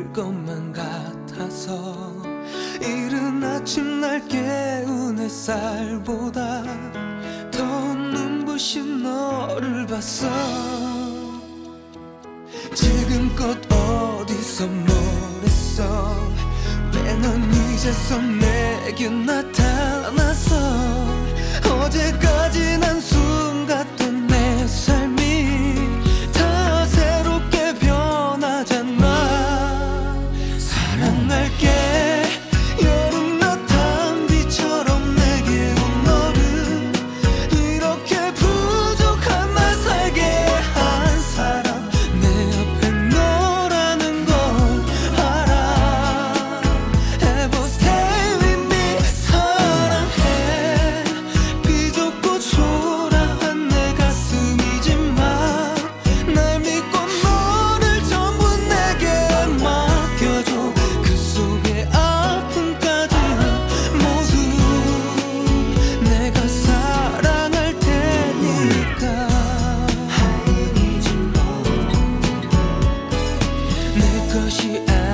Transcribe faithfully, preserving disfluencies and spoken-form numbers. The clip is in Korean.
것만 같아서 이른 아침 날 깨운 햇살보다 더 눈부신 너를 봤어. 지금껏 어디서 뭘 했어? 왜 넌 이제서 내게 나타났어? 어제까진 한숨 같던 내 삶이 다 새롭게 변하잖아. 사랑할게. 여름낮 단비처럼 내게 온 너를 이렇게 부족한 날 살게 한 사람. 내 옆에 너라는 걸 알아. Ever stay with me. 사랑해. 비좁고 초라한 내 가슴이지만 날 믿고 너를 전부 내게 맡겨줘. 그 속에 아픔까지 모두 내가 사랑할 테니까. 내 것이 아니야.